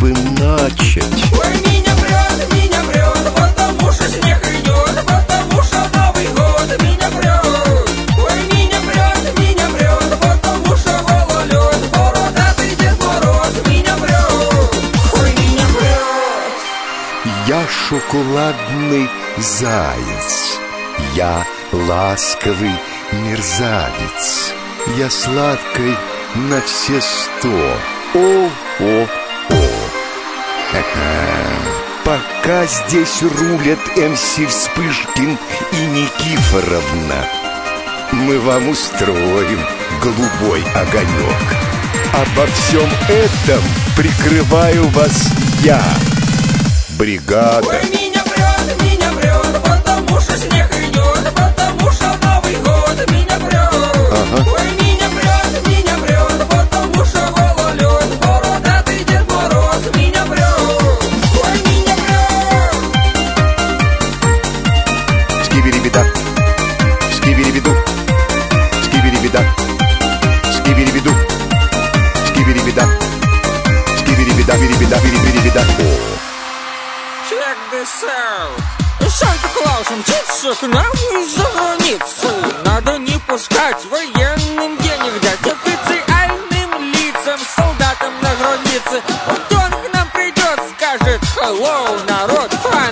бы начать. Ой, меня прет, потому что снег идет, потому что Новый год меня прет. Ой, меня прет, потому что гололед, бородатый Дед Мороз меня прет. Ой, меня прет. Я шоколадный заяц, я ласковый мерзавец, я сладкой на все 100. О-о-о. Пока здесь рулят МС Вспышкин и Никифоровна, мы вам устроим голубой огонек. Обо всем этом прикрываю вас я, бригада. Ой, меня прет, потому что снег идет, потому что Новый год меня прет. Ага. Ой, меня прет, потому что гололед, бородатый Дед Мороз меня прет. Ой, меня прет. Скибири-бида, скибири-биду, скибири-бида, скибири-биду, скибири-бида, скибири-бида, бири-бида, бири-бири-бида. Check this out. Санта-Клаус мчится к нам из-за границы. Надо не пускать военным денег дать, официальным лицам, солдатам на границе. Вот он к нам придет, скажет: hello, народ,